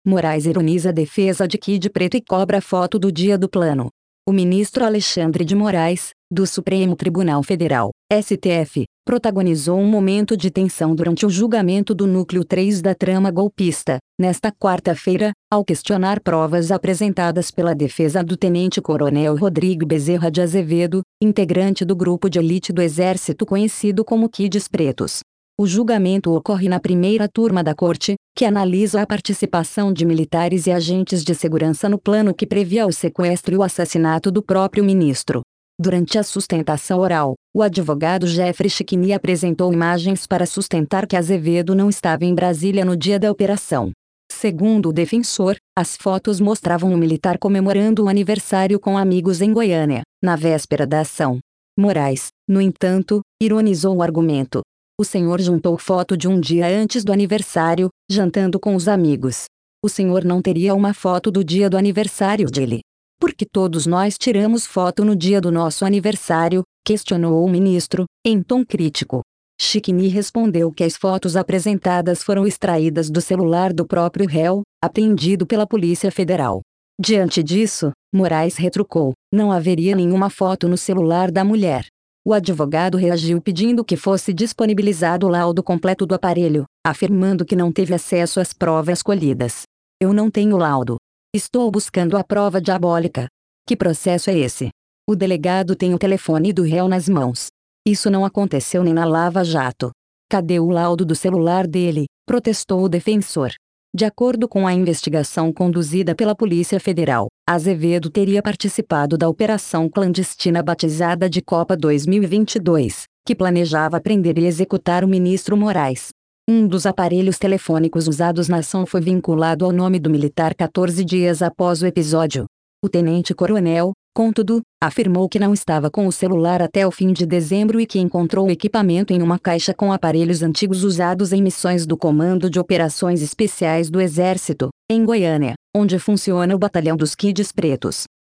Moraes ironiza a defesa de Kid Preto e cobra foto do dia do plano. O ministro Alexandre de Moraes, do Supremo Tribunal Federal, STF, protagonizou um momento de tensão durante o julgamento do núcleo 3 da trama golpista, nesta quarta-feira, ao questionar provas apresentadas pela defesa do tenente-coronel Rodrigo Bezerra de Azevedo, integrante do grupo de elite do Exército conhecido como Kids Pretos. O julgamento ocorre na primeira turma da Corte, que analisa a participação de militares e agentes de segurança no plano que previa o sequestro e o assassinato do próprio ministro. Durante a sustentação oral, o advogado Jeffrey Chiquini apresentou imagens para sustentar que Azevedo não estava em Brasília no dia da operação. Segundo o defensor, as fotos mostravam o militar comemorando o aniversário com amigos em Goiânia, na véspera da ação. Moraes, no entanto, ironizou o argumento. O senhor juntou foto de um dia antes do aniversário, jantando com os amigos. O senhor não teria uma foto do dia do aniversário dele? Porque todos nós tiramos foto no dia do nosso aniversário, questionou o ministro, em tom crítico. Chiquini respondeu que as fotos apresentadas foram extraídas do celular do próprio réu, apreendido pela Polícia Federal. Diante disso, Moraes retrucou: não haveria nenhuma foto no celular da mulher. O advogado reagiu pedindo que fosse disponibilizado o laudo completo do aparelho, afirmando que não teve acesso às provas colhidas. Eu não tenho laudo. Estou buscando a prova diabólica. Que processo é esse? O delegado tem o telefone do réu nas mãos. Isso não aconteceu nem na Lava Jato. Cadê o laudo do celular dele? Protestou o defensor. De acordo com a investigação conduzida pela Polícia Federal, Azevedo teria participado da operação clandestina batizada de Copa 2022, que planejava prender e executar o ministro Moraes. Um dos aparelhos telefônicos usados na ação foi vinculado ao nome do militar 14 dias após o episódio. O tenente-coronel, contudo, afirmou que não estava com o celular até o fim de dezembro e que encontrou o equipamento em uma caixa com aparelhos antigos usados em missões do Comando de Operações Especiais do Exército, em Goiânia, onde funciona o Batalhão dos Kids Pretos.